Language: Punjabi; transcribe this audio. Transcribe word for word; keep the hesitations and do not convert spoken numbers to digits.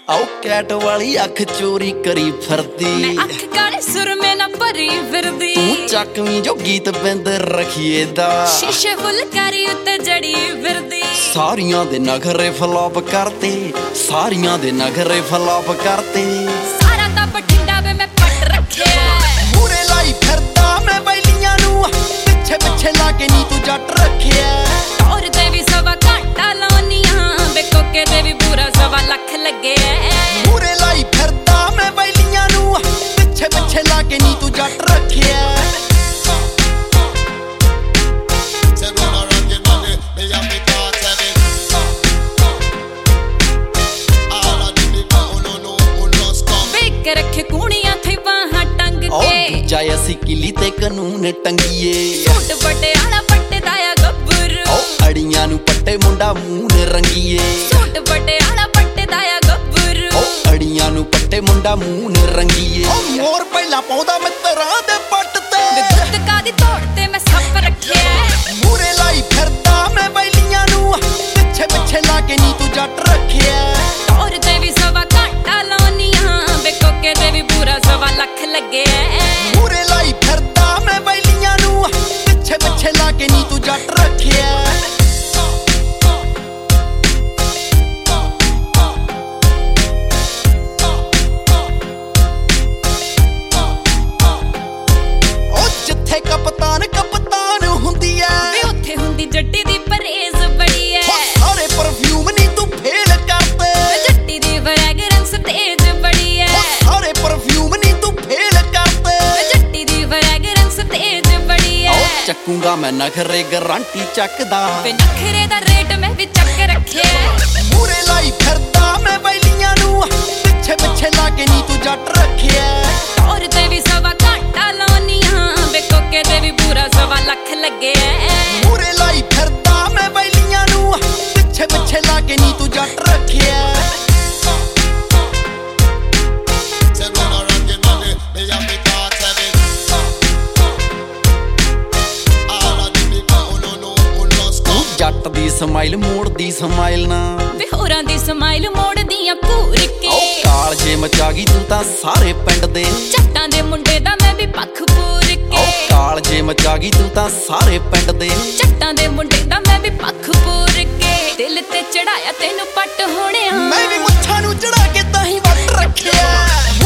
ਆਓ ਕੈਟ ਵਾਲੀ ਅੱਖ ਚੋਰੀ ਕਰੀ ਫਿਰਦੀ, ਮੈਂ ਅੱਖ ਕਾਲੇ ਸੁਰਮੇ ਨਾ ਭਰੀ ਫਿਰਦੀ। ਤੂੰ ਚੱਕਵੀਂ ਜੋ ਗੀਤ ਬਿੰਦ ਰਖੀਏ ਦਾ, ਸ਼ੀਸ਼ੇ ਫੁਲਕਾਰੀ ਉੱਤੇ ਜੜੀ ਫਿਰਦੀ। ਸਾਰੀਆਂ ਦੇ ਨਖਰੇ ਫਲਾਪ ਕਰਤੇ, ਸਾਰੀਆਂ ਦੇ ਨਖਰੇ ਫਲਾਪ ਕਰਤੇ। ਸਾਰਾ ਤਾਂ ਬਠਿੰਡਾ ਵੇ ਮੈਂ ਪੱਟ ਰੱਖਿਆ, ਮੂਰੇ ਲਾਈ ਫਿਰਦਾ ਮੈਂ ਬੈਲੀਆਂ ਨੂੰ, ਪਿੱਛੇ ਪਿੱਛੇ ਲਾ ਕੇ ਨੀ ਤੂੰ ਜੱਟ ਰੱਖਿਆ। ਟੌਰ ਤੇ ਵੀ ਸਵਾ ਘਾਟਾ ਲਾਉਣੀਆਂ, ਵੇ ਕੋਕੇ ਤੇ ਵੀ ਪੂਰਾ ਸਵਾ ਲੱਖ ਲੱਗਿਆ। ਮੂਰੇ ਲਾਈ ਫਿਰਦਾ ਮੈਂ ਬੈਲੀਆਂ ਨੂੰ, ਪਿੱਛੇ ਪਿੱਛੇ ਲਾ ਕੇ ਨੀ ਤੂੰ ਜੱਟ ਰੱਖਿਆ। ਰੱਖੇ ਕੂਣੀਆਂ ਥੇ ਬਾਹਾਂ ਟੰਗ ਕੇ, ਜਾਏ ਅਸੀਂ ਕਿਲੀ ਤੇ ਕਾਨੂੰਨ ਟੰਗੀਏ। ਸੂਟ ਪਟਿਆਲਾ ਪੱਟੇ ਦਾ ਆ ਗੱਭਰੂ, ਅੜੀਆਂ ਨੂੰ ਪੱਟੇ ਮੁੰਡਾ ਮੂੰਹ ਰੰਗੀਏ। ਸੂਟ ਪਟਿਆਲਾ ਪੱਟੇ ਦਾ ਆ ਗੱਭਰੂ, ਅੜੀਆਂ ਨੂੰ ਪੱਟੇ ਮੁੰਡਾ ਮੂੰਹ ਰੰਗੀਏ। ਮੋਰ ਪਹਿਲਾਂ ਪਾਉਂਦਾ ਮਿੱਤਰਾਂ ਦੇ ਪੱਟ ਤੇ, ਗੁੱਤਕਾ ਦੀ ਤੋੜ ਤੇ ਮੈਂ ਸੱਪ ਰੱਖਿਆ। ਮੂਰੇ ਲਾਈ ਫਿਰਦਾ ਮੈਂ ਬੈਲੀਆਂ ਨੂੰ, ਪਿੱਛੇ ਪਿੱਛੇ ਲਾ ਕੇ ਨੀ ਤੂੰ ਜੱਟ ਰੱਖਿਆ। ਟੌਰ ਤੇ ਵੀ ਸਵਾ ਘਾਟਾ ਲਾਉਣੀਆਂ, ਵੇ ਕੋਕੇ ਤੇ ਵੀ ਪੂਰਾ ਸਵਾ ਲੱਖ ਲੱਗਿਆ। ਮੂਰੇ ਲਾਈ ਫਿਰਦਾ ਮੈਂ ਬੈਲੀਆਂ ਨੂੰ, ਪਿੱਛੇ ਪਿੱਛੇ ਲਾ ਕੇ ਨੀ ਤੂੰ ਜੱਟ ਰੱਖਿਆ। ਉਹ ਜਿੱਥੇ ਕਪਤਾਨ ਕਪਤਾਨ ਹੁੰਦੀ ਐ, ਵੇ ਉੱਥੇ ਹੁੰਦੀ ਜੱਟੀ ਦੀ ਪਰਹੇਜ਼ ਬੜੀ ਐ। ਸਾਰੇ ਪਰਫਿਊਮ ਨੀ ਤੂੰ ਫੇਲ ਕਰਦੇ, ਜੱਟੀ ਦੀ ਫ੍ਰੈਗਰੈਂਸ ਤੇਜ਼ ਬੜੀ ਐ। ਸਾਰੇ ਪਰਫਿਊਮ ਨੀ ਤੂੰ ਫੇਲ ਕਰਦੇ, ਜੱਟੀ ਦੀ ਫ੍ਰੈਗਰੈਂਸ ਤੇਜ਼ ਬੜੀ ਐ। ਚੱਕੂਗਾ ਮੈਂ ਨਖਰੇ ਗਰੰਟੀ ਚੱਕਦਾ, ਵੇ ਨਖਰੇ ਦਾ ਰੇਟ ਮੈਂ ਵੀ ਚੱਕ ਰੱਖਿਆ। ਮੂਰੇ ਲਾਈ ਫਿਰਦਾ ਮੈਂ ਬੈਲੀਆਂ ਨੂੰ, ਪਿੱਛੇ ਪਿੱਛੇ ਲਾ ਕੇ ਨੀ ਤੂੰ ਜੱਟ ਰੱਖਿਆ। ਟੌਰ ਤੇ ਵੀ ਸਵਾ ਘਾਟਾ ਲਾਉਣੀਆਂ, ਵੇ ਕੋਕੇ ਤੇ ਵੀ ਪੂਰਾ ਸਵਾ ਲੱਖ ਲੱਗਿਆ। ਮੂਰੇ ਲਾਈ ਫਿਰਦਾ ਮੈਂ ਬੈਲੀਆਂ ਨੂੰ, ਪਿੱਛੇ ਪਿੱਛੇ ਲਾ ਕੇ ਨੀ ਤੂੰ ਜੱਟ ਰੱਖਿਆ। ਜੱਟ ਦੀ ਸਮਾਈਲ ਮੋੜਦੀ ਸਮਾਈਲ ਨਾ, ਵੇ ਹੋਰਾਂ ਦੀ ਸਮਾਈਲ ਮੋੜਦੀਆਂ ਘੂਰ ਕੇ। ਕਾਲ ਜੇ ਮਚਾ ਗਈ ਤੂੰ ਤਾਂ ਸਾਰੇ ਪਿੰਡ ਦੇ, ਜੱਟਾਂ ਦੇ ਮੁੰਡੇ ਦਾ ਮੈਂ ਵੀ ਪੱਖ ਪੂਰ ਕੇ। ਕਾਲ ਜੇ ਮਚਾ ਗਈ ਤੂੰ ਤਾਂ ਸਾਰੇ ਪਿੰਡ ਦੇ, ਜੱਟਾਂ ਦੇ ਮੁੰਡੇ ਦਾ ਮੈਂ ਵੀ ਪੱਖ ਪੂਰ ਕੇ। ਦਿਲ ਤੇ ਚੜਾਇਆ ਤੈਨੂੰ ਪੱਟ ਹੋਣਿਆ, ਮੈਂ ਵੀ ਮੁੱਛਾਂ ਨੂੰ ਚੜਾ ਕੇ ਤਾਂ ਹੀ ਵੱਟ ਰੱਖਿਆ।